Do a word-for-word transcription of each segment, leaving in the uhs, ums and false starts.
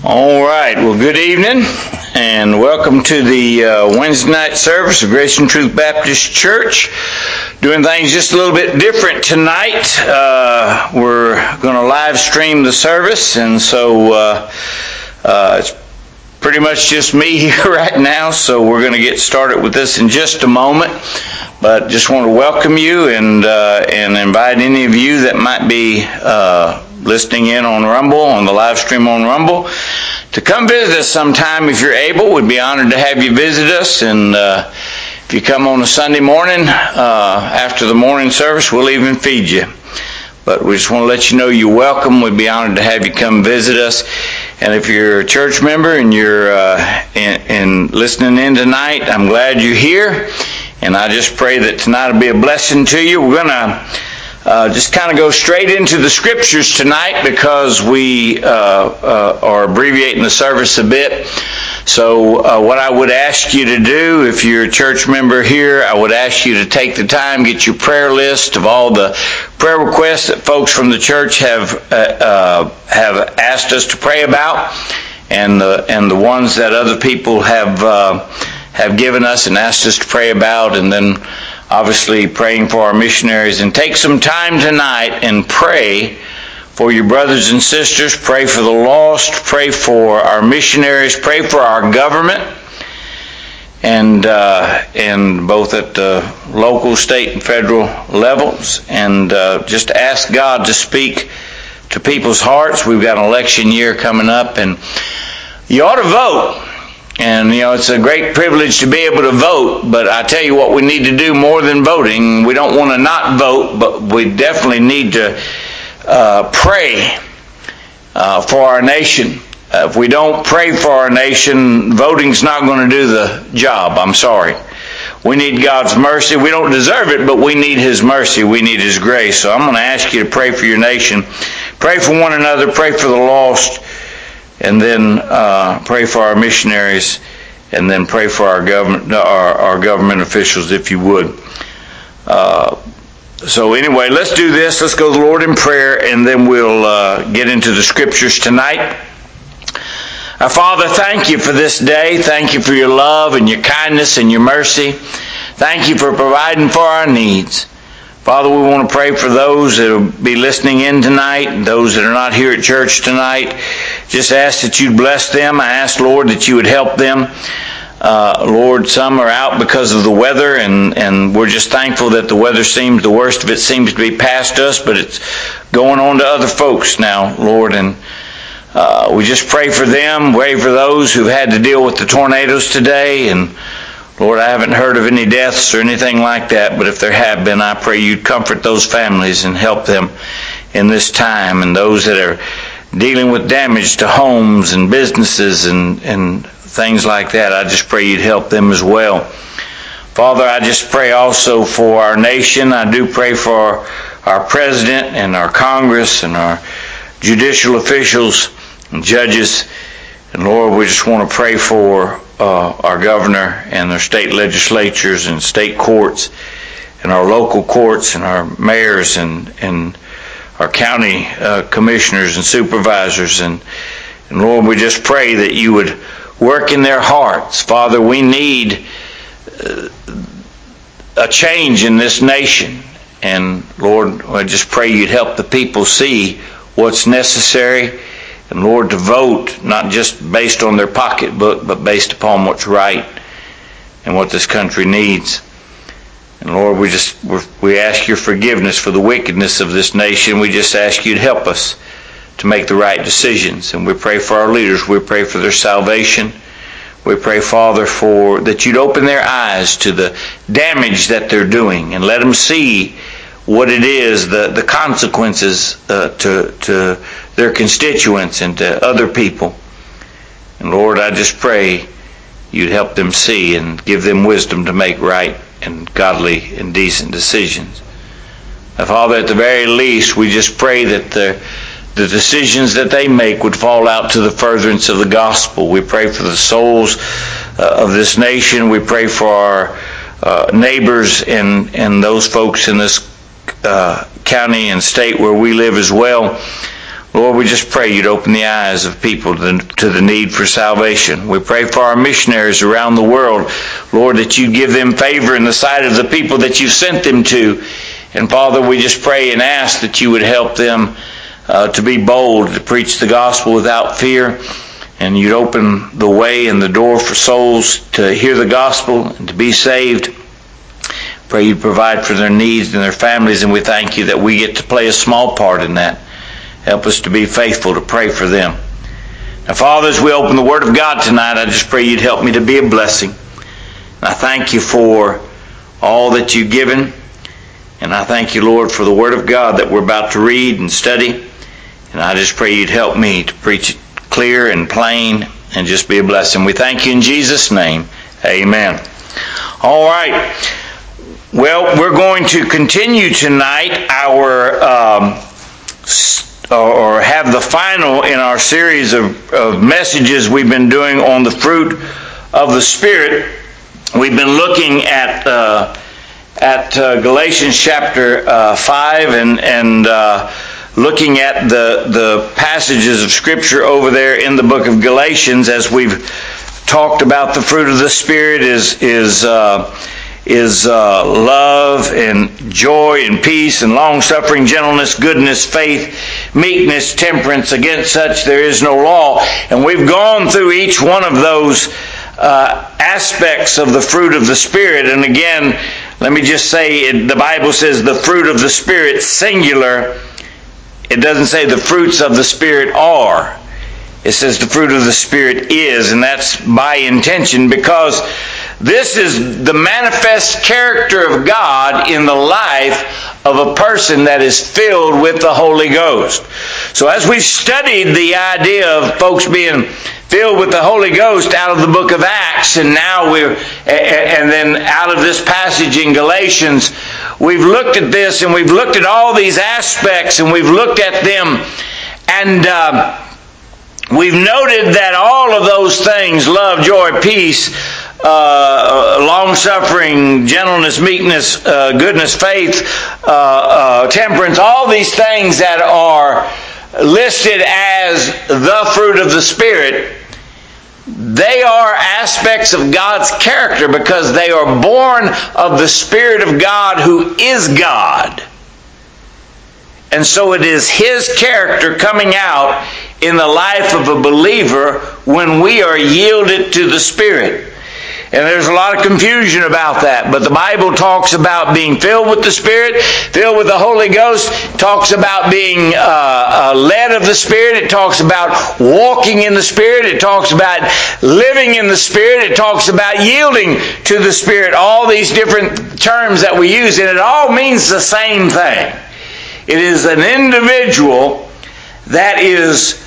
All right, well, good evening, and welcome to the uh, Wednesday night service of Grace and Truth Baptist Church. Doing things just a little bit different tonight. Uh, we're going to live stream the service, and so uh, uh, it's pretty much just me here right now, so we're going to get started with this in just a moment. But just want to welcome you and uh, and invite any of you that might be uh, listening in on Rumble, on the live stream on Rumble, to come visit us sometime if you're able. We'd be honored to have you visit us. And uh, if you come on a Sunday morning uh, after the morning service, we'll even feed you. But we just want to let you know you're welcome. We'd be honored to have you come visit us. And if you're a church member and you're uh, in, in listening in tonight, I'm glad you're here. And I just pray that tonight will be a blessing to you. We're going to uh, just kind of go straight into the scriptures tonight because we uh, uh, are abbreviating the service a bit. So uh, what I would ask you to do, if you're a church member here, I would ask you to take the time, get your prayer list of all the prayer requests that folks from the church have uh, uh, have asked us to pray about, and the and the ones that other people have uh, have given us and asked us to pray about, and then obviously praying for our missionaries. And take some time tonight and pray for your brothers and sisters, pray for the lost, pray for our missionaries, pray for our government, and uh, and both at the local, state, and federal levels, and uh, just ask God to speak to people's hearts. We've got an election year coming up, and you ought to vote. And, you know, it's a great privilege to be able to vote, but I tell you what we need to do more than voting. We don't want to not vote, but we definitely need to uh, pray uh, for our nation. Uh, if we don't pray for our nation, voting's not going to do the job. I'm sorry. We need God's mercy. We don't deserve it, but we need His mercy. We need His grace. So I'm going to ask you to pray for your nation. Pray for one another. Pray for the lost. And then uh, pray for our missionaries, and then pray for our government, our, our government officials, if you would. Uh, so anyway, let's do this. Let's go to the Lord in prayer, and then we'll uh, get into the scriptures tonight. Our Father, thank you for this day. Thank you for your love and your kindness and your mercy. Thank you for providing for our needs. Father, we want to pray for those that will be listening in tonight, those that are not here at church tonight. Just ask that you'd bless them. I ask, Lord, that you would help them. Uh, Lord, some are out because of the weather, and, and we're just thankful that the weather seems, the worst of it seems to be past us, but it's going on to other folks now, Lord. And uh, we just pray for them, pray for those who've had to deal with the tornadoes today. And Lord, I haven't heard of any deaths or anything like that, but if there have been, I pray you'd comfort those families and help them in this time. And those that are dealing with damage to homes and businesses and, and things like that, I just pray you'd help them as well. Father, I just pray also for our nation. I do pray for our president and our Congress and our judicial officials and judges. And Lord, we just want to pray for Uh, our governor and their state legislatures and state courts and our local courts and our mayors and, and our county uh, commissioners and supervisors. And, and Lord, we just pray that you would work in their hearts. Father, we need uh, a change in this nation. And Lord, I just pray you'd help the people see what's necessary. And Lord, to vote not just based on their pocketbook, but based upon what's right and what this country needs. And Lord, we just we ask your forgiveness for the wickedness of this nation. We just ask you to help us to make the right decisions. And we pray for our leaders. We pray for their salvation. We pray, Father, for that you'd open their eyes to the damage that they're doing and let them see what it is, the, the consequences uh, to, to their constituents and to other people. And Lord, I just pray you'd help them see and give them wisdom to make right and godly and decent decisions. Now, Father, at the very least, we just pray that the, the decisions that they make would fall out to the furtherance of the gospel. We pray for the souls uh, of this nation. We pray for our uh, neighbors and, and those folks in this Uh, county and state where we live as well. Lord, we just pray you'd open the eyes of people to the need for salvation. We pray for our missionaries around the world, Lord, that you give them favor in the sight of the people that you've sent them to. And Father, we just pray and ask that you would help them uh, to be bold, to preach the gospel without fear, and you'd open the way and the door for souls to hear the gospel and to be saved. Pray you provide for their needs and their families, and we thank you that we get to play a small part in that. Help us to be faithful to pray for them. Now, Father, as we open the Word of God tonight, I just pray you'd help me to be a blessing. And I thank you for all that you've given. And I thank you, Lord, for the Word of God that we're about to read and study. And I just pray you'd help me to preach it clear and plain and just be a blessing. We thank you in Jesus' name. Amen. All right. Well, we're going to continue tonight our... Um, or have the final in our series of, of messages we've been doing on the fruit of the Spirit. We've been looking at uh, at uh, Galatians chapter uh, five and and uh, looking at the the passages of Scripture over there in the book of Galatians, as we've talked about. The fruit of the Spirit is is uh, is uh, love and joy and peace and long-suffering, gentleness, goodness, faith, meekness, temperance. Against such there is no law. And we've gone through each one of those uh, aspects of the fruit of the Spirit. And again, let me just say, it, the Bible says the fruit of the Spirit, singular. It doesn't say the fruits of the Spirit are. It says the fruit of the Spirit is, and that's by intention, because this is the manifest character of God in the life of a person that is filled with the Holy Ghost. So as we've studied the idea of folks being filled with the Holy Ghost out of the book of Acts, and now we're, and then out of this passage in Galatians, we've looked at this and we've looked at all these aspects and we've looked at them, and uh, we've noted that all of those things, love, joy, peace, Uh, long-suffering, gentleness, meekness, uh, goodness, faith, uh, uh, temperance, all these things that are listed as the fruit of the Spirit, they are aspects of God's character because they are born of the Spirit of God who is God. And so it is His character coming out in the life of a believer when we are yielded to the Spirit. And there's a lot of confusion about that. But the Bible talks about being filled with the Spirit, filled with the Holy Ghost. It talks about being uh, uh, led of the Spirit. It talks about walking in the Spirit. It talks about living in the Spirit. It talks about yielding to the Spirit. All these different terms that we use. And it all means the same thing. It is an individual that is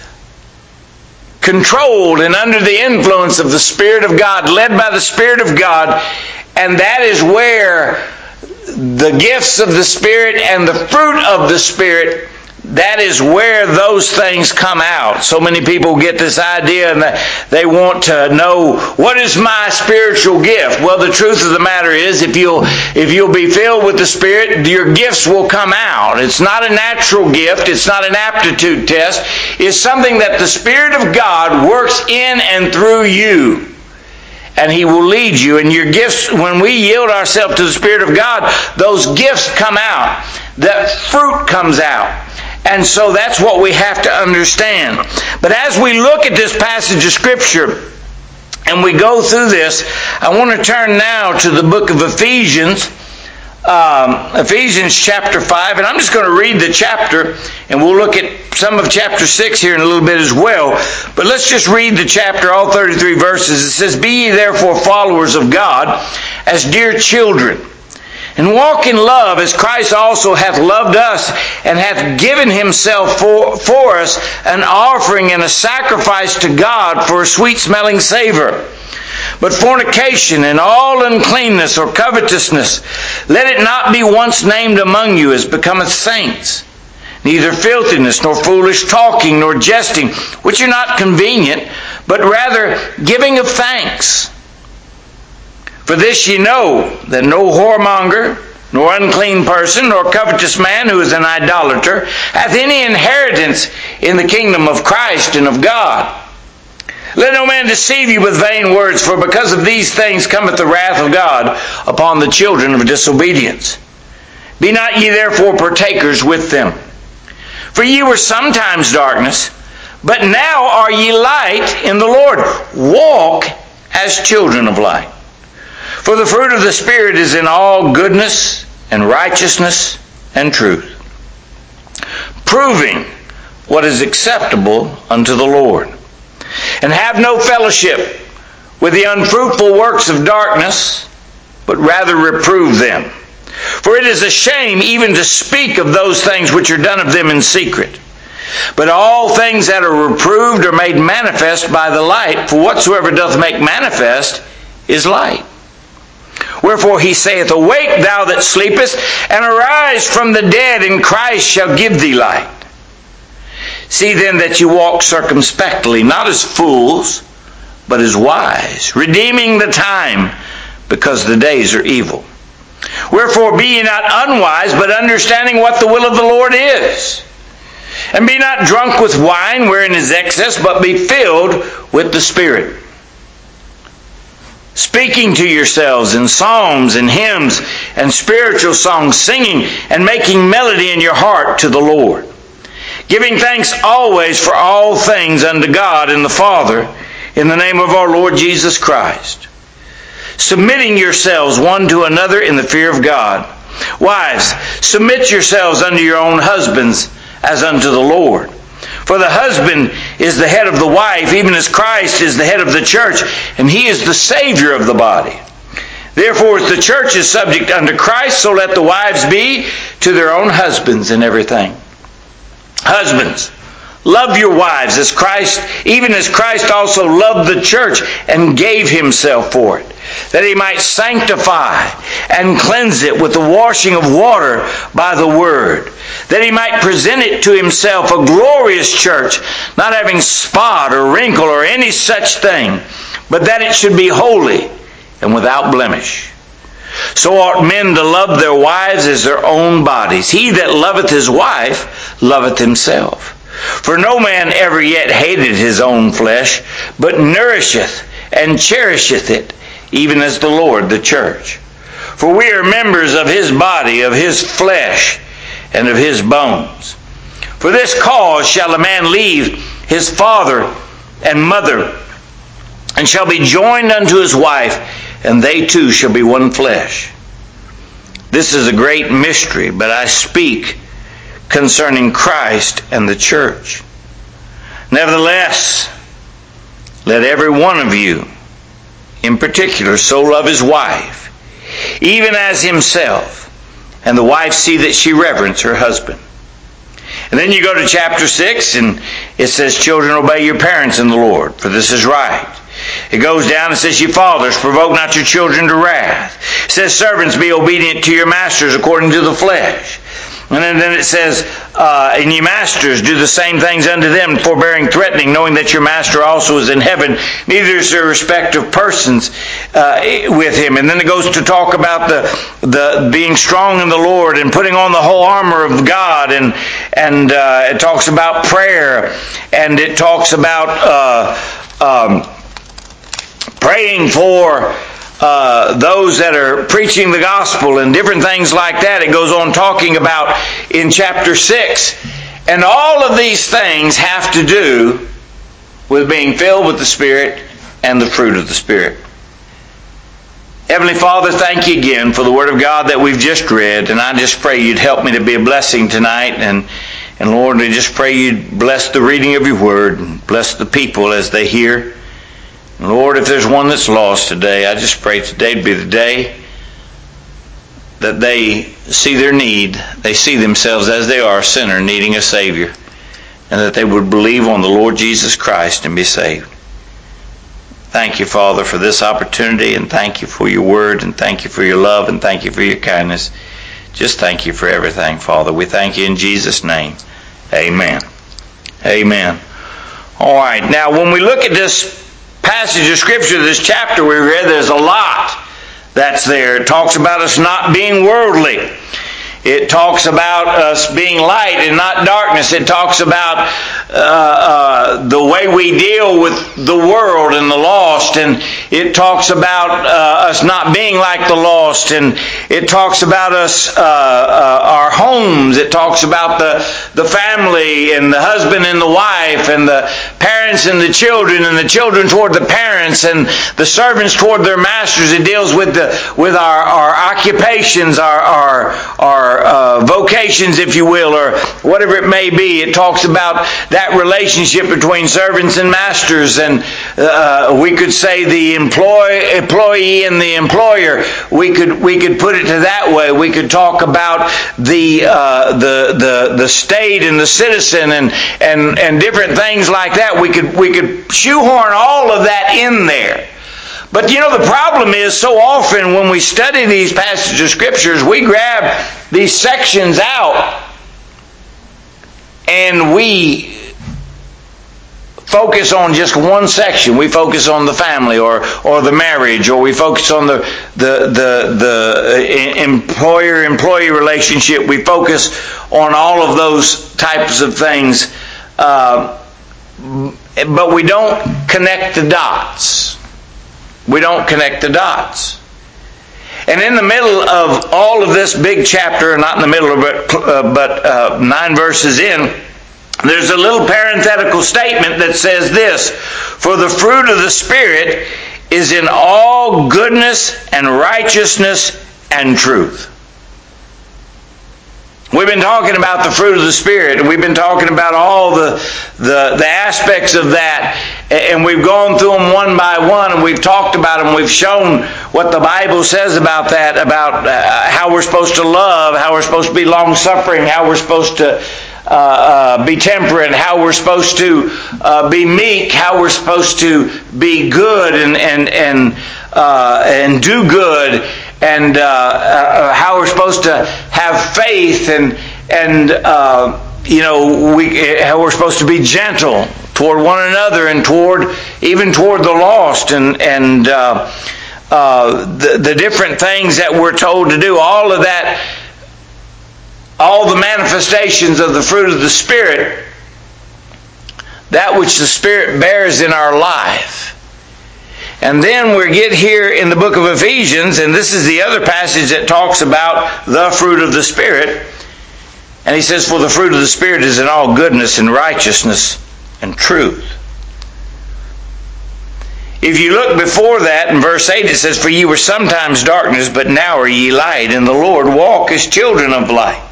controlled and under the influence of the Spirit of God, led by the Spirit of God, and that is where the gifts of the Spirit and the fruit of the Spirit, that is where those things come out. So many people get this idea and they want to know, what is my spiritual gift? Well, the truth of the matter is, if you'll, if you'll be filled with the Spirit, your gifts will come out. It's not a natural gift. It's not an aptitude test. It's something that the Spirit of God works in and through you. And He will lead you. And your gifts, when we yield ourselves to the Spirit of God, those gifts come out. That fruit comes out. And so that's what we have to understand. But as we look at this passage of Scripture and we go through this, I want to turn now to the book of Ephesians, um, Ephesians chapter five, and I'm just going to read the chapter, and we'll look at some of chapter six here in a little bit as well. But let's just read the chapter, all thirty-three verses. It says, "Be ye therefore followers of God, as dear children, and walk in love, as Christ also hath loved us, and hath given Himself for, for us, an offering and a sacrifice to God for a sweet-smelling savor. But fornication and all uncleanness or covetousness, let it not be once named among you as becometh saints. Neither filthiness, nor foolish talking, nor jesting, which are not convenient, but rather giving of thanks. For this ye know, that no whoremonger, nor unclean person, nor covetous man who is an idolater, hath any inheritance in the kingdom of Christ and of God. Let no man deceive you with vain words, for because of these things cometh the wrath of God upon the children of disobedience. Be not ye therefore partakers with them. For ye were sometimes darkness, but now are ye light in the Lord. Walk as children of light. For the fruit of the Spirit is in all goodness and righteousness and truth, proving what is acceptable unto the Lord. And have no fellowship with the unfruitful works of darkness, but rather reprove them. For it is a shame even to speak of those things which are done of them in secret. But all things that are reproved are made manifest by the light, for whatsoever doth make manifest is light. Wherefore he saith, Awake, thou that sleepest, and arise from the dead, and Christ shall give thee light. See then that you walk circumspectly, not as fools, but as wise, redeeming the time, because the days are evil. Wherefore be ye not unwise, but understanding what the will of the Lord is. And be not drunk with wine, wherein is excess, but be filled with the Spirit, speaking to yourselves in psalms and hymns and spiritual songs, singing and making melody in your heart to the Lord, giving thanks always for all things unto God and the Father, in the name of our Lord Jesus Christ, submitting yourselves one to another in the fear of God. Wives, submit yourselves unto your own husbands as unto the Lord. For the husband is the head of the wife, even as Christ is the head of the church, and he is the Savior of the body. Therefore, as the church is subject unto Christ, so let the wives be to their own husbands in everything. Husbands, love your wives as Christ, even as Christ also loved the church and gave himself for it, that he might sanctify and cleanse it with the washing of water by the word, that he might present it to himself a glorious church, not having spot or wrinkle or any such thing, but that it should be holy and without blemish. So ought men to love their wives as their own bodies. He that loveth his wife loveth himself. For no man ever yet hated his own flesh, but nourisheth and cherisheth it, even as the Lord the church. For we are members of his body, of his flesh, and of his bones. For this cause shall a man leave his father and mother, and shall be joined unto his wife, and they two shall be one flesh. This is a great mystery, but I speak concerning Christ and the church. Nevertheless, let every one of you in particular so love his wife, even as himself, and the wife see that she reverence her husband. And then you go to chapter six, and it says, Children, obey your parents in the Lord, for this is right. It goes down and says, Ye fathers, provoke not your children to wrath. It says, Servants, be obedient to your masters according to the flesh. And then, then it says, uh, And ye masters, do the same things unto them, forbearing, threatening, knowing that your master also is in heaven. Neither is there respect of persons uh, with him. And then it goes to talk about the the being strong in the Lord and putting on the whole armor of God. And and uh, it talks about prayer. And it talks about uh, um, praying for Uh, those that are preaching the gospel and different things like that. It goes on talking about in chapter six. And all of these things have to do with being filled with the Spirit and the fruit of the Spirit. Heavenly Father, thank you again for the Word of God that we've just read. And I just pray you'd help me to be a blessing tonight. And, and Lord, I just pray you'd bless the reading of your Word and bless the people as they hear. Lord, if there's one that's lost today, I just pray today'd be the day that they see their need. They see themselves as they are, a sinner needing a Savior, and that they would believe on the Lord Jesus Christ and be saved. Thank you, Father, for this opportunity, and thank you for your word, and thank you for your love, and thank you for your kindness. Just thank you for everything, Father. We thank you in Jesus' name. Amen. Amen. All right. Now, when we look at this passage of Scripture, this chapter we read, there's a lot that's there. It talks about us not being worldly. It talks about us being light and not darkness. It talks about uh, uh, the way we deal with the world and the lost, and it talks about uh, us not being like the lost, and it talks about us, uh, uh, our homes. It talks about the the family and the husband and the wife, and the parents and the children, and the children toward the parents, and the servants toward their masters. It deals with the with our, our occupations, our our, our uh, vocations, if you will, or whatever it may be. It talks about that relationship between servants and masters, and uh, we could say the employ, employee and the employer. We could we could put it to that way. We could talk about the uh, the the the state and the citizen, and and and different things like that. We could we could shoehorn all of that in there. But you know, the problem is, so often when we study these passages of Scriptures, we grab these sections out and we focus on just one section. We focus on the family, or or the marriage, or we focus on the the the, the employer-employee relationship. We focus on all of those types of things, uh, but we don't connect the dots. We don't connect the dots. And in the middle of all of this big chapter, not in the middle, but, uh, but uh, nine verses in, there's a little parenthetical statement that says this: "For the fruit of the Spirit is in all goodness and righteousness and truth." We've been talking about the fruit of the Spirit, and we've been talking about all the, the, the aspects of that, and we've gone through them one by one, and we've talked about them. We've shown what the Bible says about that, about uh, how we're supposed to love, how we're supposed to be long-suffering, how we're supposed to uh, uh, be temperate, how we're supposed to uh, be meek, how we're supposed to be good and and and uh, and do good, and uh, uh, how we're supposed to have faith, and and uh, you know we how we're supposed to be gentle toward one another, and toward even toward the lost, and and uh, uh, the the different things that we're told to do. All of that, all the manifestations of the fruit of the Spirit, that which the Spirit bears in our life. And then we get here in the book of Ephesians, and this is the other passage that talks about the fruit of the Spirit. And he says, "For the fruit of the Spirit is in all goodness and righteousness and truth." If you look before that in verse eight, it says, "For ye were sometimes darkness, but now are ye light in the Lord. Walk as children of light."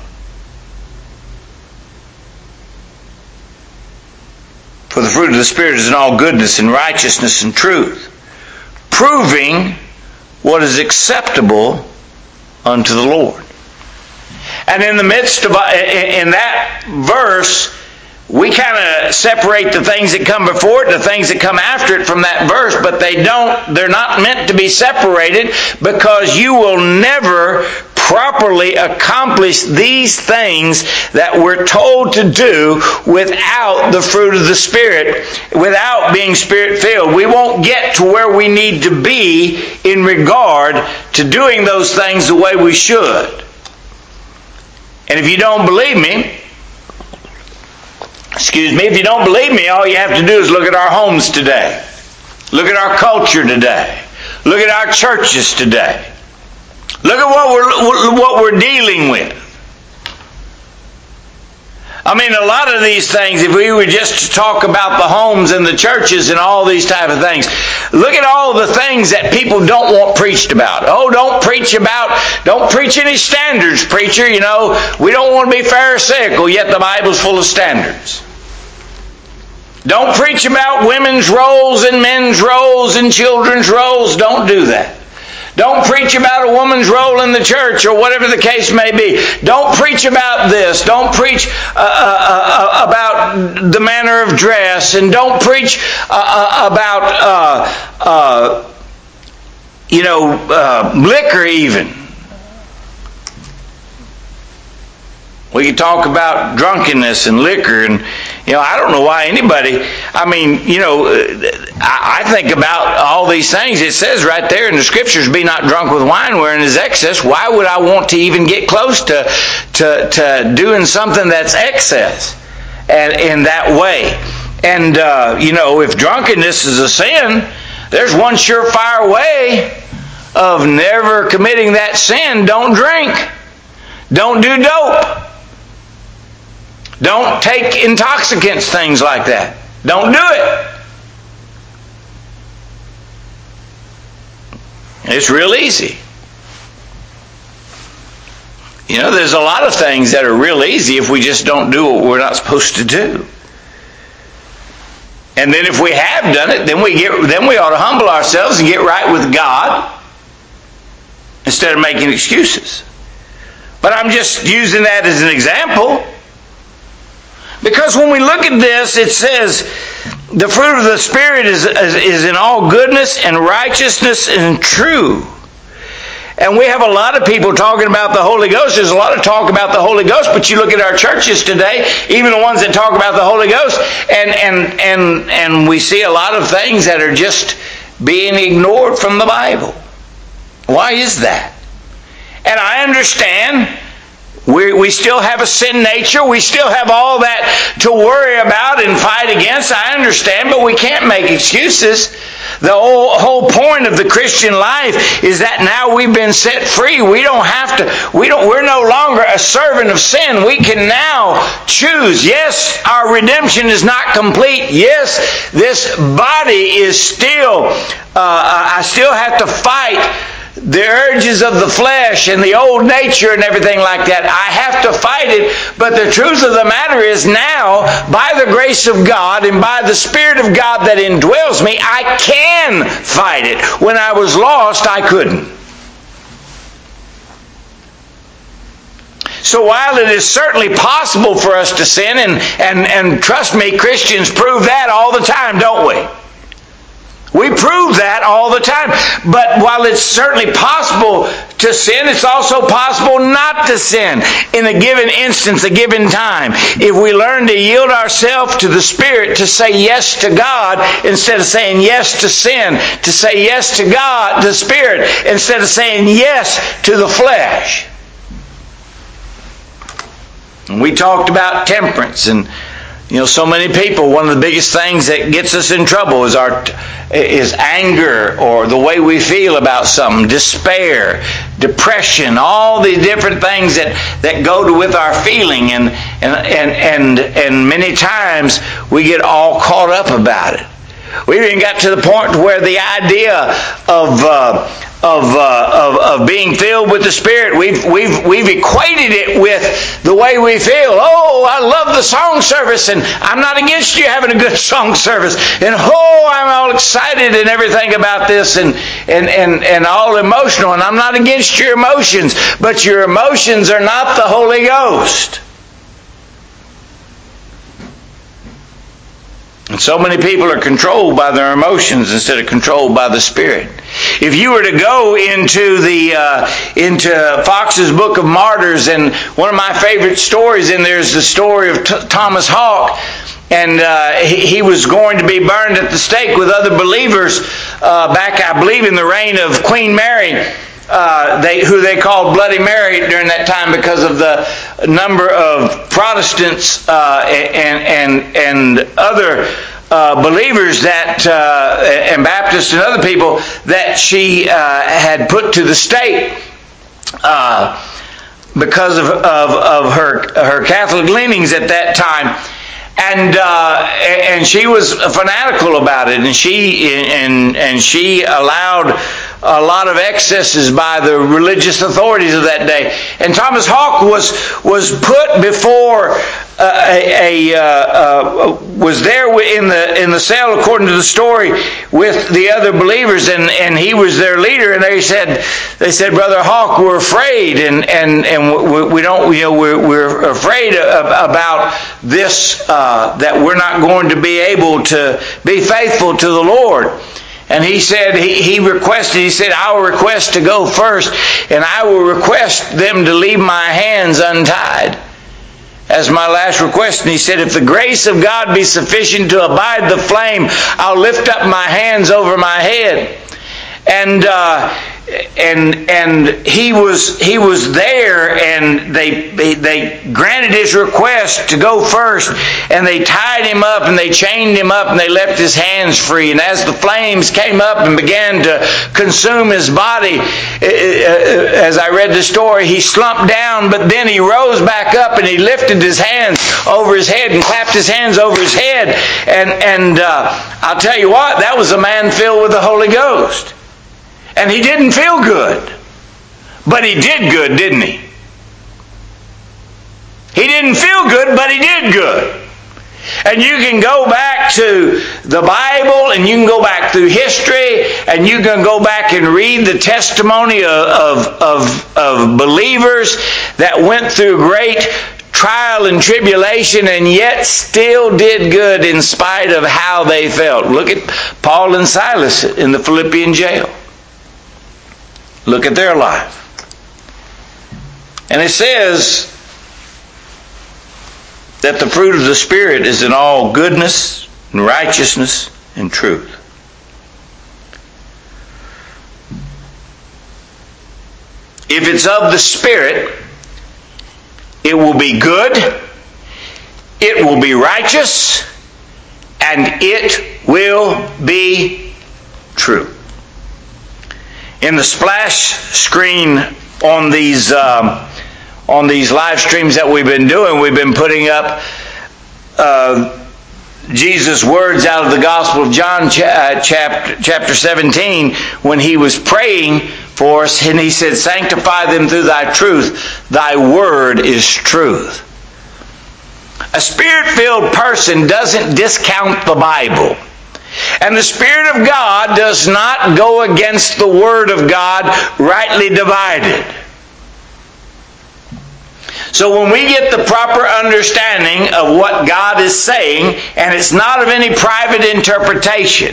For the fruit of the Spirit is in all goodness and righteousness and truth, proving what is acceptable unto the Lord. And in the midst of, in that verse, we kind of separate the things that come before it and the things that come after it from that verse, but they don't, they're not meant to be separated, because you will never properly accomplish these things that we're told to do without the fruit of the Spirit, without being Spirit-filled. We won't get to where we need to be in regard to doing those things the way we should. And if you don't believe me, excuse me, if you don't believe me, all you have to do is look at our homes today. Look at our culture today. Look at our churches today. Look at what we're, what we're dealing with. I mean, a lot of these things, if we were just to talk about the homes and the churches and all these type of things, look at all the things that people don't want preached about. Oh, don't preach about, don't preach any standards, preacher. You know, we don't want to be pharisaical, yet the Bible's full of standards. Don't preach about women's roles and men's roles and children's roles. Don't do that. Don't preach about a woman's role in the church, or whatever the case may be. Don't preach about this. Don't preach uh, uh, uh, about the manner of dress. And don't preach uh, uh, about, uh, uh, you know, uh, liquor even. We can talk about drunkenness and liquor, and you know, I don't know why anybody, I mean, you know, I, I think about all these things. It says right there in the Scriptures, "Be not drunk with wine wherein is excess." Why would I want to even get close to, to, to doing something that's excess? and in that way. And, uh, you know, if drunkenness is a sin, there's one surefire way of never committing that sin. Don't drink. Don't do dope. Don't take intoxicants, things like that. Don't do it. It's real easy. You know, there's a lot of things that are real easy if we just don't do what we're not supposed to do. And then if we have done it, then we get then we ought to humble ourselves and get right with God instead of making excuses. But I'm just using that as an example. Because when we look at this, it says the fruit of the Spirit is, is, is in all goodness and righteousness and true. And we have a lot of people talking about the Holy Ghost. There's a lot of talk about the Holy Ghost, but you look at our churches today, even the ones that talk about the Holy Ghost, and and and and we see a lot of things that are just being ignored from the Bible. Why is that? And I understand we we still have a sin nature. We still have all that to worry about and fight against. I understand, but we can't make excuses. The whole, whole point of the Christian life is that now we've been set free. We don't have to, we don't, we're no longer a servant of sin. We can now choose. Yes, our redemption is not complete. Yes, this body is still, uh, I still have to fight the urges of the flesh and the old nature and everything like that. I have to fight it, but the truth of the matter is now, by the grace of God and by the Spirit of God that indwells me, I can fight it. When I was lost, I couldn't. So while it is certainly possible for us to sin, and, and, and trust me, Christians prove that all the time, don't we? We prove that all the time. But while it's certainly possible to sin, it's also possible not to sin in a given instance, a given time. If we learn to yield ourselves to the Spirit, to say yes to God instead of saying yes to sin, to say yes to God, the Spirit, instead of saying yes to the flesh. And we talked about temperance, and you know, so many people, one of the biggest things that gets us in trouble is our is anger, or the way we feel about something, despair, depression, all the different things that, that go to with our feeling, and and, and and and many times we get all caught up about it. We even got to the point where the idea of uh, of, uh, of of being filled with the Spirit, we've we've we've equated it with the way we feel. Oh, I love the song service, and I'm not against you having a good song service. And oh, I'm all excited and everything about this, and and and and all emotional. And I'm not against your emotions, but your emotions are not the Holy Ghost. And so many people are controlled by their emotions instead of controlled by the Spirit. If you were to go into the uh, into Fox's Book of Martyrs, and one of my favorite stories in there is the story of T- Thomas Hawke, and uh, he, he was going to be burned at the stake with other believers uh, back, I believe, in the reign of Queen Mary. Uh, they, who they called Bloody Mary during that time because of the number of Protestants uh, and and and other uh, believers that uh, and Baptists and other people that she uh, had put to the stake uh, because of, of of her her Catholic leanings at that time. And uh, and she was fanatical about it, and she and and she allowed a lot of excesses by the religious authorities of that day. And Thomas Hawke was was put before uh, a, a uh, uh, was there in the in the cell, according to the story, with the other believers, and, and he was their leader. And they said they said, Brother Hawke, we're afraid, and and and we, we don't you know we're we're afraid about this uh, that we're not going to be able to be faithful to the Lord. And he said, he, he requested, he said, I will request to go first, and I will request them to leave my hands untied as my last request. And he said, if the grace of God be sufficient to abide the flame, I'll lift up my hands over my head. And uh, and and he was he was there, and they they granted his request to go first, and they tied him up and they chained him up and they left his hands free. And as the flames came up and began to consume his body, as I read the story, he slumped down, but then he rose back up and he lifted his hands over his head and clapped his hands over his head. And and uh, I'll tell you what, that was a man filled with the Holy Ghost. And he didn't feel good. But he did good, didn't he? He didn't feel good, but he did good. And you can go back to the Bible, and you can go back through history, and you can go back and read the testimony of, of, of, of believers that went through great trial and tribulation and yet still did good in spite of how they felt. Look at Paul and Silas in the Philippian jail. Look at their life. And it says that the fruit of the Spirit is in all goodness and righteousness and truth. If it's of the Spirit, it will be good, it will be righteous, and it will be true. In the splash screen on these um, on these live streams that we've been doing, we've been putting up uh, Jesus' words out of the Gospel of John, cha- chapter chapter seventeen, when he was praying for us, and he said, "Sanctify them through thy truth. Thy word is truth." A Spirit-filled person doesn't discount the Bible. And the Spirit of God does not go against the Word of God rightly divided. So when we get the proper understanding of what God is saying, and it's not of any private interpretation,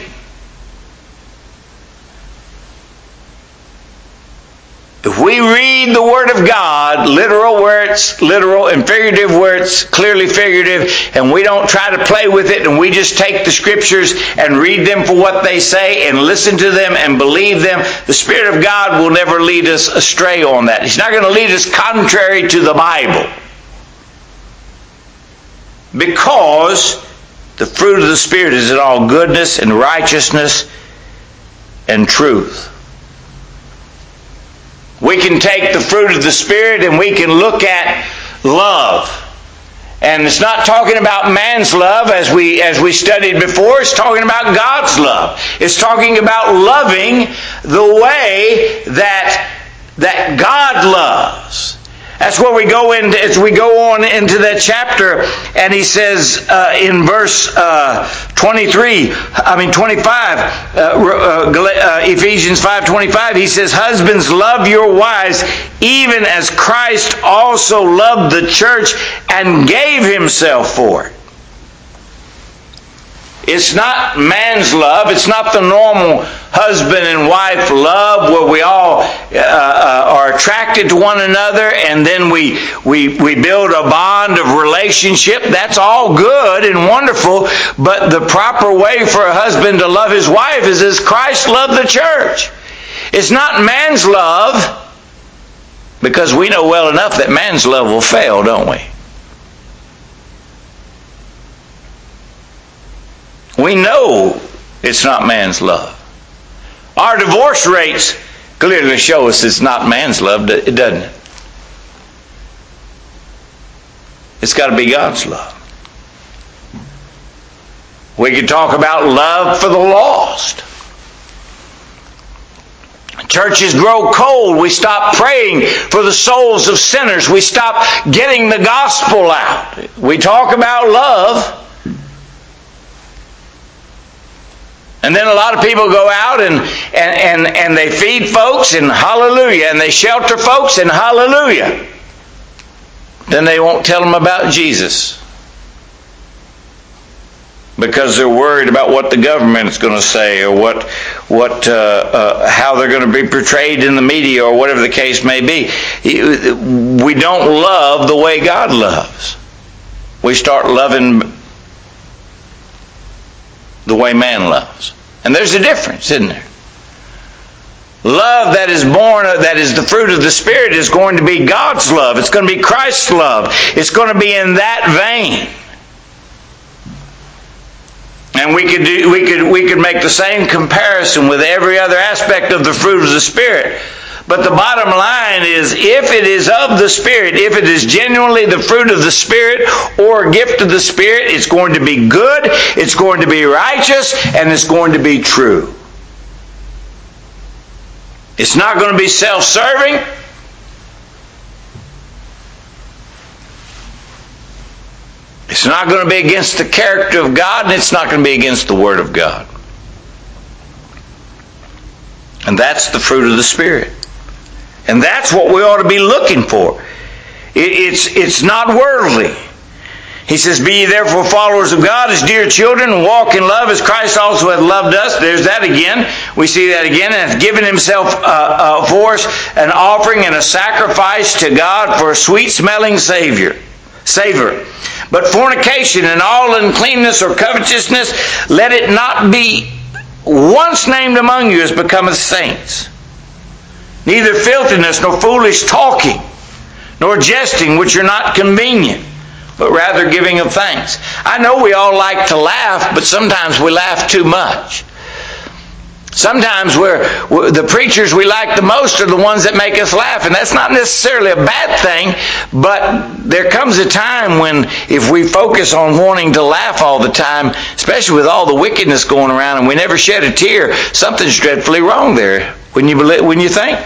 if we read the Word of God, literal where it's literal and figurative where it's clearly figurative, and we don't try to play with it, and we just take the Scriptures and read them for what they say and listen to them and believe them, the Spirit of God will never lead us astray on that. He's not going to lead us contrary to the Bible. Because the fruit of the Spirit is in all goodness and righteousness and truth. We can take the fruit of the Spirit and we can look at love. And it's not talking about man's love as we as we studied before. It's talking about God's love. It's talking about loving the way that that God loves. That's where we go into, as we go on into that chapter, and he says uh, in verse uh, twenty-three, I mean twenty-five, uh, uh, uh, Ephesians five twenty-five, he says, "Husbands, love your wives, even as Christ also loved the church and gave himself for it." It's not man's love. It's not the normal husband and wife love where we all uh, uh, are attracted to one another and then we, we, we build a bond of relationship. That's all good and wonderful, but the proper way for a husband to love his wife is as Christ loved the church. It's not man's love, because we know well enough that man's love will fail, don't we? We know it's not man's love. Our divorce rates clearly show us it's not man's love, doesn't it? It's got to be God's love. We can talk about love for the lost. Churches grow cold. We stop praying for the souls of sinners. We stop getting the gospel out. We talk about love. And then a lot of people go out and, and, and, and they feed folks and hallelujah, and they shelter folks and hallelujah. Then they won't tell them about Jesus, because they're worried about what the government is going to say, or what, what, uh, uh, how they're going to be portrayed in the media, or whatever the case may be. We don't love the way God loves. We start loving the way man loves. And there's a difference, isn't there? love that is born, of, that is the fruit of the Spirit, is going to be God's love. It's going to be Christ's love. It's going to be in that vein. And we could do, we could, we could make the same comparison with every other aspect of the fruit of the Spirit. But the bottom line is, if it is of the Spirit, if it is genuinely the fruit of the Spirit or a gift of the Spirit, it's going to be good, it's going to be righteous, and it's going to be true. It's not going to be self-serving. It's not going to be against the character of God, and it's not going to be against the Word of God. And that's the fruit of the Spirit. And that's what we ought to be looking for. It's, it's not worldly. He says, "Be ye therefore followers of God as dear children, and walk in love as Christ also hath loved us." There's that again. We see that again. "And hath given himself uh, uh, for us an offering and a sacrifice to God for a sweet-smelling Savior, savor. But fornication and all uncleanness or covetousness, let it not be once named among you as becometh saints. Neither filthiness, nor foolish talking, nor jesting, which are not convenient, but rather giving of thanks." I know we all like to laugh, but sometimes we laugh too much. Sometimes we're, we're, the preachers we like the most are the ones that make us laugh, and that's not necessarily a bad thing, but there comes a time when if we focus on wanting to laugh all the time, especially with all the wickedness going around, and we never shed a tear, something's dreadfully wrong there. Wouldn't you, believe, wouldn't you think?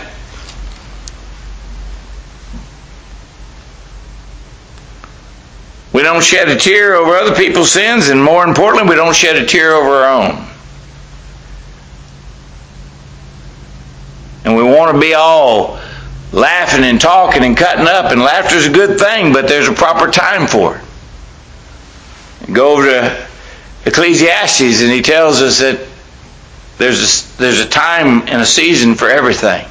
We don't shed a tear over other people's sins, and more importantly, we don't shed a tear over our own. And we want to be all laughing and talking and cutting up, and laughter's a good thing, but there's a proper time for it. Go over to Ecclesiastes, and he tells us that there's a, there's a time and a season for everything.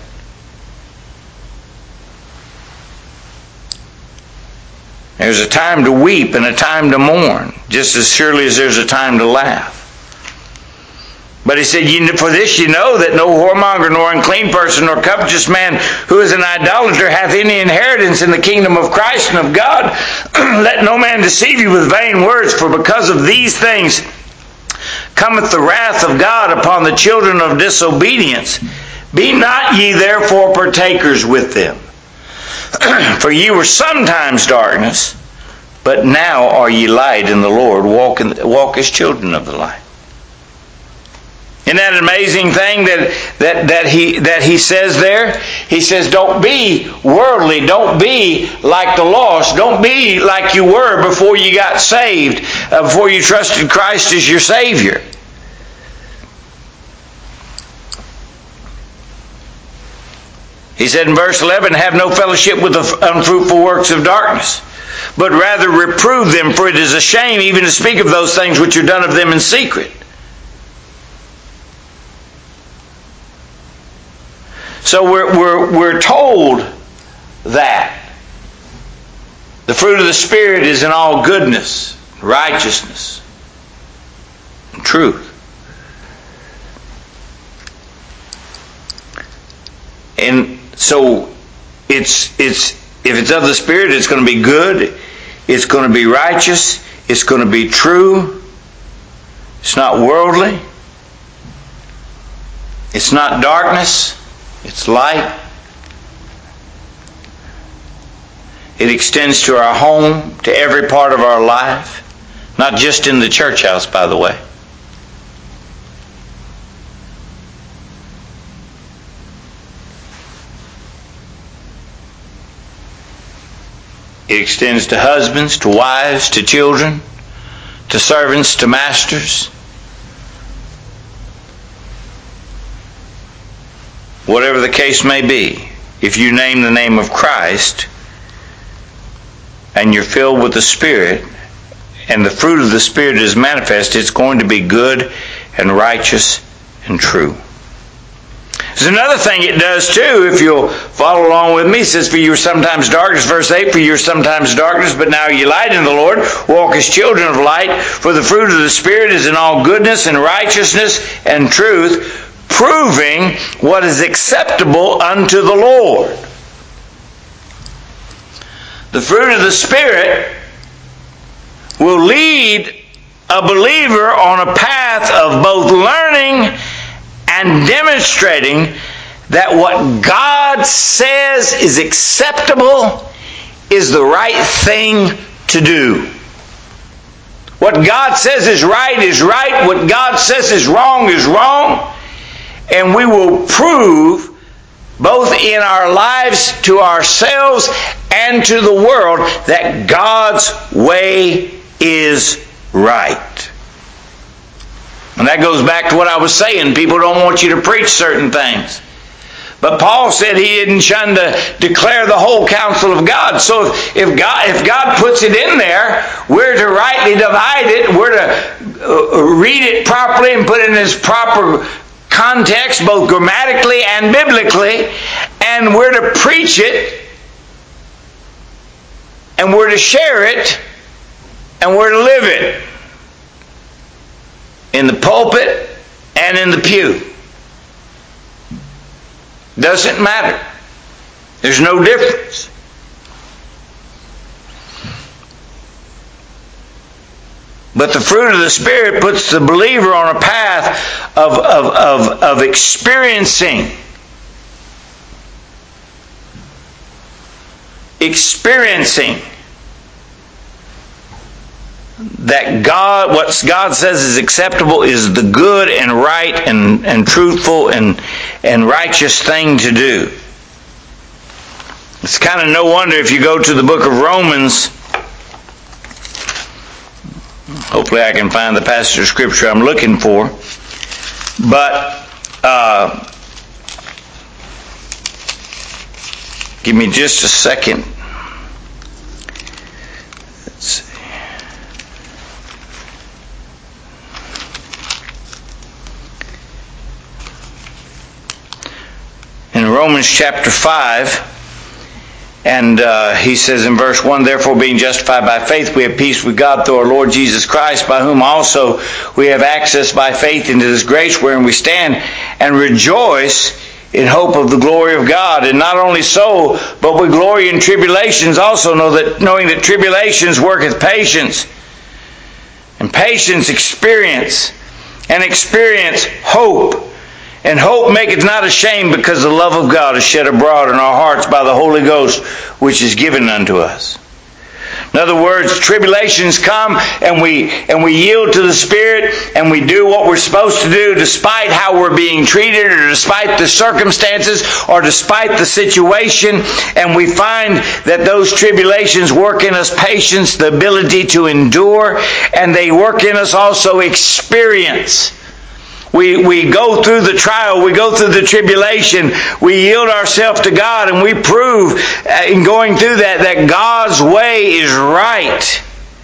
There's a time to weep and a time to mourn, just as surely as there's a time to laugh. But he said, "For this you know that no whoremonger, nor unclean person, nor covetous man who is an idolater hath any inheritance in the kingdom of Christ and of God. Let no man deceive you with vain words, for because of these things cometh the wrath of God upon the children of disobedience. Be not ye therefore partakers with them. For ye were sometimes darkness, but now are ye light in the Lord. Walk, in, walk as children of the light." Isn't that an amazing thing that, that, that, he, that he says there? He says, don't be worldly. Don't be like the lost. Don't be like you were before you got saved, uh, before you trusted Christ as your Savior. He said in verse eleven, "Have no fellowship with the unfruitful works of darkness, but rather reprove them, for it is a shame even to speak of those things which are done of them in secret." So we're, we're, we're told that the fruit of the Spirit is in all goodness, righteousness, and truth. And so it's it's if it's of the Spirit, it's going to be good, it's going to be righteous, it's going to be true, it's not worldly, it's not darkness, it's light. It extends to our home, to every part of our life, not just in the church house, by the way. It extends to husbands, to wives, to children, to servants, to masters. Whatever the case may be, if you name the name of Christ and you're filled with the Spirit and the fruit of the Spirit is manifest, it's going to be good and righteous and true. There's another thing it does too, if you'll follow along with me. It says, "For you were sometimes darkness," verse eight, "For you were sometimes darkness, but now ye light in the Lord. Walk as children of light. For the fruit of the Spirit is in all goodness and righteousness and truth, proving what is acceptable unto the Lord. The fruit of the Spirit will lead a believer on a path of both learning and demonstrating that what God says is acceptable is the right thing to do. What God says is right is right. What God says is wrong is wrong. And we will prove both in our lives to ourselves and to the world that God's way is right. And that goes back to what I was saying. People don't want you to preach certain things. But Paul said he didn't shun to declare the whole counsel of God. So if, if God if God puts it in there, we're to rightly divide it. We're to uh, read it properly and put it in its proper context, both grammatically and biblically. And we're to preach it. And we're to share it. And we're to live it. In the pulpit and in the pew. Doesn't matter. There's no difference. But the fruit of the Spirit puts the believer on a path of, of, of, of experiencing. Experiencing that God, what God says is acceptable is the good and right and, and truthful and, and righteous thing to do. It's kind of no wonder if you go to the book of Romans. Hopefully I can find the passage of Scripture I'm looking for. But uh, give me just a second. Let's see. In Romans chapter five, and uh, he says in verse one, therefore being justified by faith, we have peace with God through our Lord Jesus Christ, by whom also we have access by faith into this grace wherein we stand, and rejoice in hope of the glory of God. And not only so, but we glory in tribulations also, know that, knowing that tribulations worketh patience, and patience experience, and experience hope. And hope maketh not ashamed, because the love of God is shed abroad in our hearts by the Holy Ghost, which is given unto us. In other words, tribulations come and we and we yield to the Spirit and we do what we're supposed to do despite how we're being treated or despite the circumstances or despite the situation. And we find that those tribulations work in us patience, the ability to endure, and they work in us also experience. We we go through the trial, we go through the tribulation, we yield ourselves to God, and we prove in going through that that God's way is right.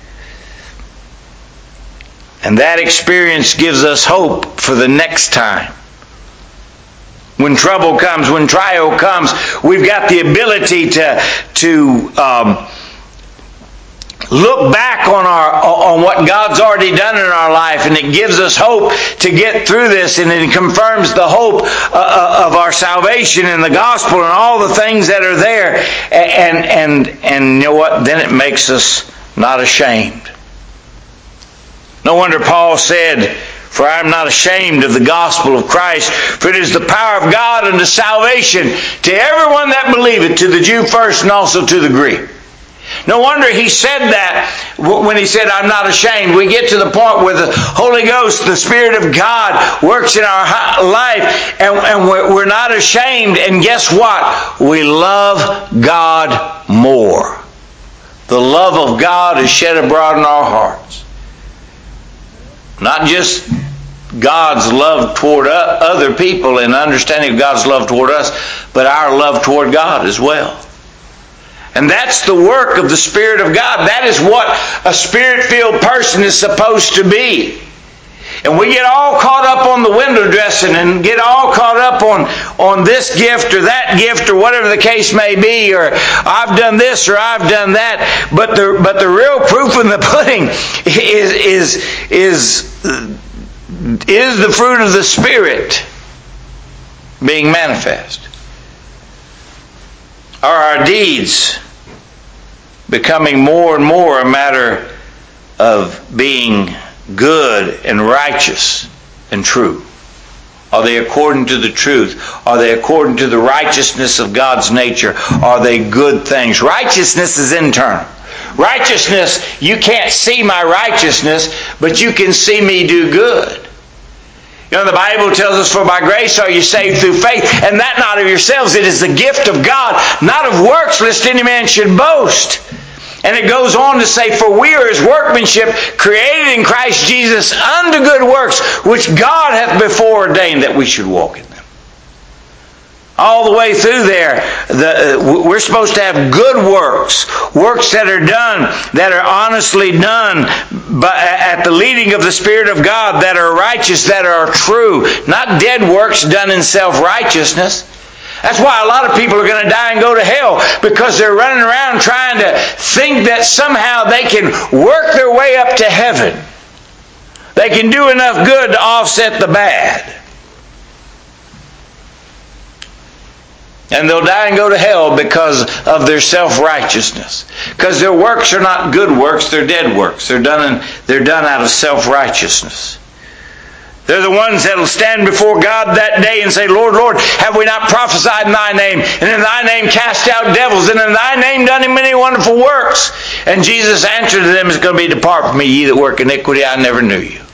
And that experience gives us hope for the next time. When trouble comes, when trial comes, we've got the ability to to um, look back on our on what God's already done in our life, and it gives us hope to get through this, and it confirms the hope uh, of our salvation and the gospel and all the things that are there. And and and you know what? Then it makes us not ashamed. No wonder Paul said, "For I am not ashamed of the gospel of Christ, for it is the power of God unto salvation to everyone that believeth, to the Jew first and also to the Greek." No wonder he said that when he said, I'm not ashamed. We get to the point where the Holy Ghost, the Spirit of God, works in our life, and, and we're, we're not ashamed. And guess what? We love God more. The love of God is shed abroad in our hearts. Not just God's love toward other people and understanding of God's love toward us, but our love toward God as well. And that's the work of the Spirit of God. That is what a Spirit-filled person is supposed to be. And we get all caught up on the window dressing and get all caught up on, on this gift or that gift or whatever the case may be, or I've done this or I've done that. But the but the real proof in the pudding is is is is the fruit of the Spirit. being manifest? Are our deeds becoming more and more a matter of being good and righteous and true? Are they according to the truth? Are they according to the righteousness of God's nature? Are they good things? Righteousness is internal. Righteousness, you can't see my righteousness, but you can see me do good. You know, the Bible tells us, for by grace are you saved through faith, and that not of yourselves. It is the gift of God, not of works, lest any man should boast. And it goes on to say, for we are His workmanship, created in Christ Jesus unto good works, which God hath before ordained that we should walk in them. All the way through there, the, uh, we're supposed to have good works. Works that are done, that are honestly done by, at the leading of the Spirit of God, that are righteous, that are true. Not dead works done in self-righteousness. That's why a lot of people are going to die and go to hell, because they're running around trying to think that somehow they can work their way up to heaven. They can do enough good to offset the bad. And they'll die and go to hell because of their self-righteousness. Because their works are not good works, they're dead works. They're done, in, they're done out of self-righteousness. They're the ones that will stand before God that day and say, Lord, Lord, have we not prophesied in Thy name? And in Thy name cast out devils? And in Thy name done many wonderful works? And Jesus answered to them, it's going to be, depart from me, ye that work iniquity, I never knew you.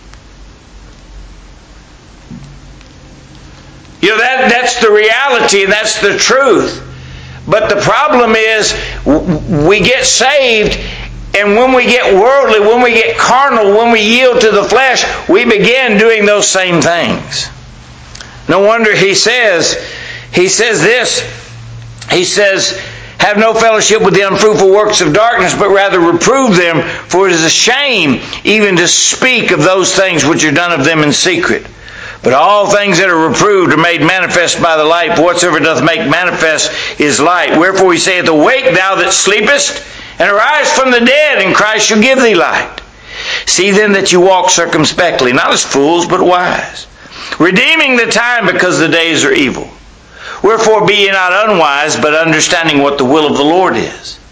You know, that, that's the reality, and that's the truth. But the problem is, we get saved, and when we get worldly, when we get carnal, when we yield to the flesh, we begin doing those same things. No wonder he says, he says this, he says, have no fellowship with the unfruitful works of darkness, but rather reprove them, for it is a shame even to speak of those things which are done of them in secret. But all things that are reproved are made manifest by the light. For whatsoever doth make manifest is light. Wherefore he saith, awake thou that sleepest, and arise from the dead, and Christ shall give thee light. See then that you walk circumspectly, not as fools, but wise, redeeming the time, because the days are evil. Wherefore be ye not unwise, but understanding what the will of the Lord is.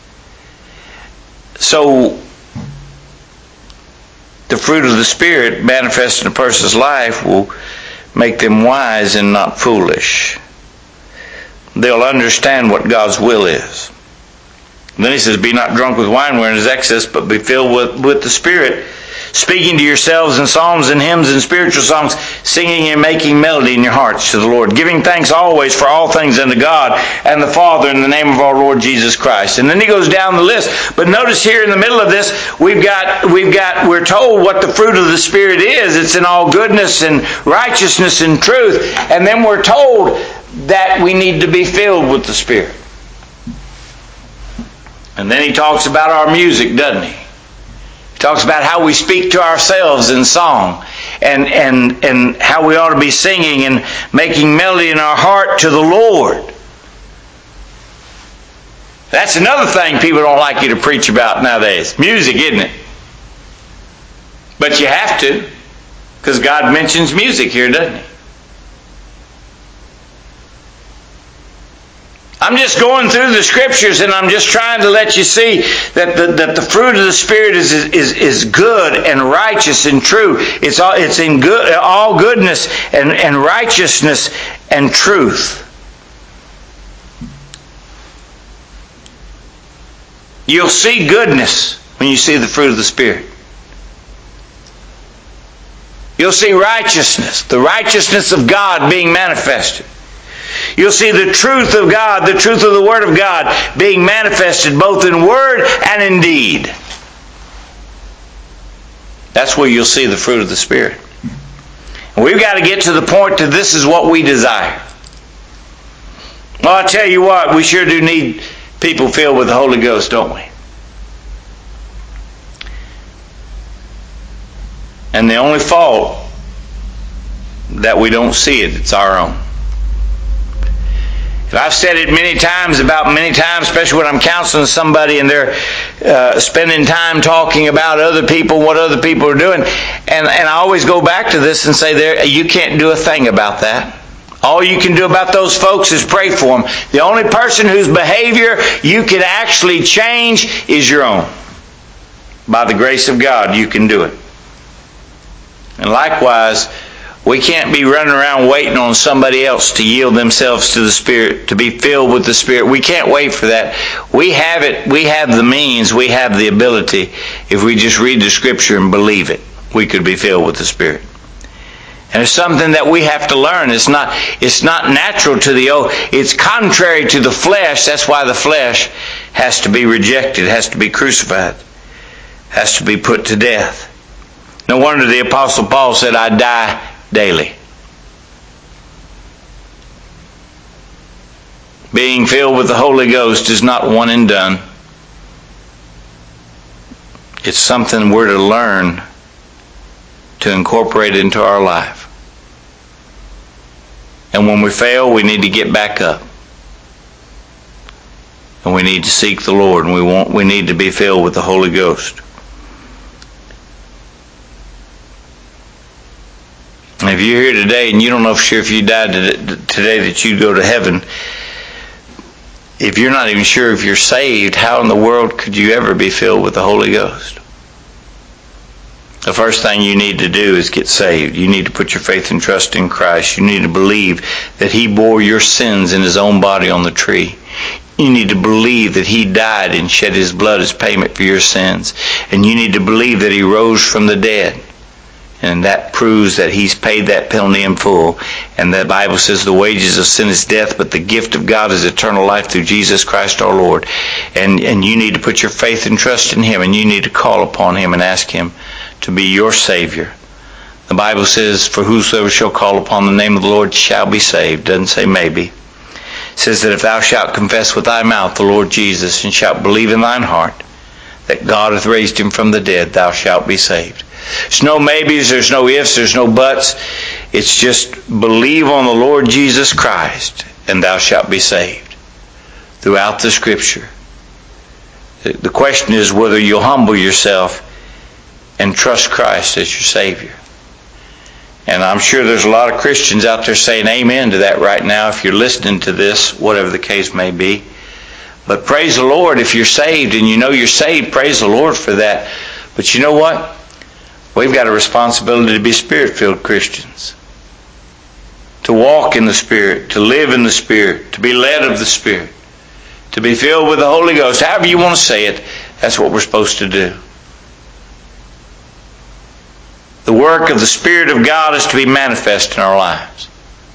So, the fruit of the Spirit manifest in a person's life will make them wise and not foolish. They'll understand what God's will is. And then he says, be not drunk with wine wherein is excess, but be filled with, with the Spirit, speaking to yourselves in psalms and hymns and spiritual songs, singing and making melody in your hearts to the Lord, giving thanks always for all things unto God and the Father in the name of our Lord Jesus Christ. And then he goes down the list. But notice here in the middle of this, we've got, we've got, we're told what the fruit of the Spirit is. It's in all goodness and righteousness and truth. And then we're told that we need to be filled with the Spirit. And then he talks about our music, doesn't he? He talks about how we speak to ourselves in song, and, and, and how we ought to be singing and making melody in our heart to the Lord. That's another thing people don't like you to preach about nowadays. Music, isn't it? But you have to, because God mentions music here, doesn't he? I'm just going through the scriptures, and I'm just trying to let you see that the, that the fruit of the Spirit is, is, is good and righteous and true. It's all, it's in good, all goodness and, and righteousness and truth. You'll see goodness when you see the fruit of the Spirit. You'll see righteousness, the righteousness of God being manifested. You'll see the truth of God, the truth of the Word of God being manifested both in word and in deed. That's where you'll see the fruit of the Spirit. And we've got to get to the point that this is what we desire. Well, I tell you what, we sure do need people filled with the Holy Ghost, don't we? And the only fault that we don't see it, it's our own. I've said it many times, about many times, especially when I'm counseling somebody and they're uh, spending time talking about other people, what other people are doing. And, and I always go back to this and say, there, you can't do a thing about that. All you can do about those folks is pray for them. The only person whose behavior you can actually change is your own. By the grace of God, you can do it. And likewise, we can't be running around waiting on somebody else to yield themselves to the Spirit, to be filled with the Spirit. We can't wait for that. We have it. We have the means. We have the ability. If we just read the Scripture and believe it, we could be filled with the Spirit. And it's something that we have to learn. It's not, it's not natural to the old. It's contrary to the flesh. That's why the flesh has to be rejected, has to be crucified, has to be put to death. No wonder the Apostle Paul said, I die daily. Being filled with the Holy Ghost is not one and done. It's something we're to learn to incorporate into our life. And when we fail, we need to get back up. And we need to seek the Lord, and we want we need to be filled with the Holy Ghost. And if you're here today and you don't know for sure if you died today that you'd go to heaven, if you're not even sure if you're saved, how in the world could you ever be filled with the Holy Ghost? The first thing you need to do is get saved. You need to put your faith and trust in Christ. You need to believe that He bore your sins in His own body on the tree. You need to believe that He died and shed His blood as payment for your sins. And you need to believe that He rose from the dead. And that proves that He's paid that penalty in full. And the Bible says the wages of sin is death, but the gift of God is eternal life through Jesus Christ our Lord. And, and you need to put your faith and trust in Him, and you need to call upon Him and ask Him to be your Savior. The Bible says, for whosoever shall call upon the name of the Lord shall be saved. It doesn't say maybe. It says that if thou shalt confess with thy mouth the Lord Jesus, and shalt believe in thine heart that God hath raised Him from the dead, thou shalt be saved. There's no maybes, there's no ifs, there's no buts. It's just believe on the Lord Jesus Christ, and thou shalt be saved. Throughout the Scripture, the question is whether you'll humble yourself and trust Christ as your Savior. And I'm sure there's a lot of Christians out there saying amen to that right now if you're listening to this, whatever the case may be. But praise the Lord if you're saved, and you know you're saved, praise the Lord for that. But you know what? We've got a responsibility to be Spirit-filled Christians. To walk in the Spirit, to live in the Spirit, to be led of the Spirit, to be filled with the Holy Ghost. However you want to say it, that's what we're supposed to do. The work of the Spirit of God is to be manifest in our lives.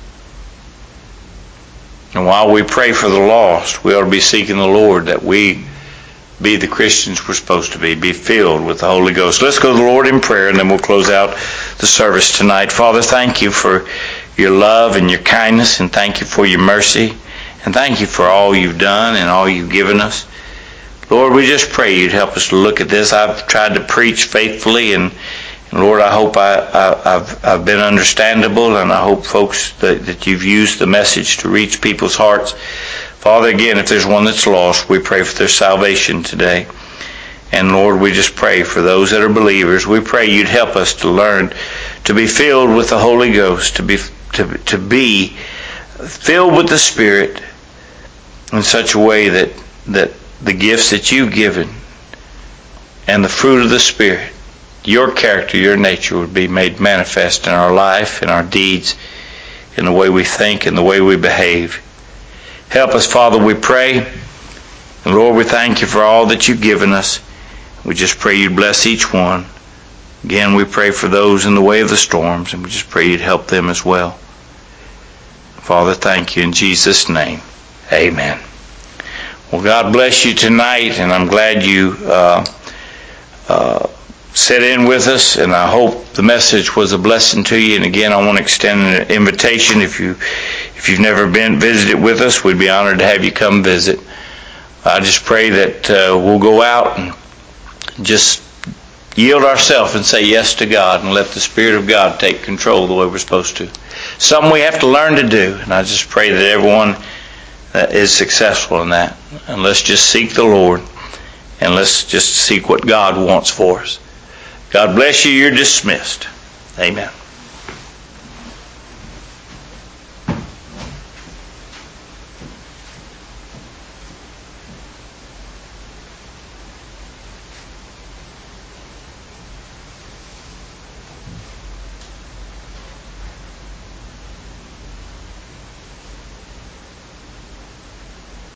And while we pray for the lost, we ought to be seeking the Lord that we be the Christians we're supposed to be, be filled with the Holy Ghost. Let's go to the Lord in prayer, and then we'll close out the service tonight. Father, thank you for your love and your kindness, and thank you for your mercy, and thank you for all you've done and all you've given us. Lord, we just pray you'd help us to look at this. I've tried to preach faithfully, and, and Lord, I hope I, I, I've, I've been understandable, and I hope, folks, that, that you've used the message to reach people's hearts. Father, again, if there's one that's lost, we pray for their salvation today. And Lord, we just pray for those that are believers. We pray you'd help us to learn to be filled with the Holy Ghost, to be to, to be filled with the Spirit in such a way that, that the gifts that you've given and the fruit of the Spirit, your character, your nature would be made manifest in our life, in our deeds, in the way we think, in the way we behave. Help us, Father, we pray. And Lord, we thank you for all that you've given us. We just pray you'd bless each one. Again, we pray for those in the way of the storms, and we just pray you'd help them as well. Father, thank you in Jesus' name. Amen. Well, God bless you tonight, and I'm glad you uh, uh, sat in with us, and I hope the message was a blessing to you. And again, I want to extend an invitation. If you If you've never been visited with us, we'd be honored to have you come visit. I just pray that uh, we'll go out and just yield ourselves and say yes to God and let the Spirit of God take control the way we're supposed to. Something we have to learn to do, and I just pray that everyone uh, is successful in that. And let's just seek the Lord, and let's just seek what God wants for us. God bless you. You're dismissed. Amen.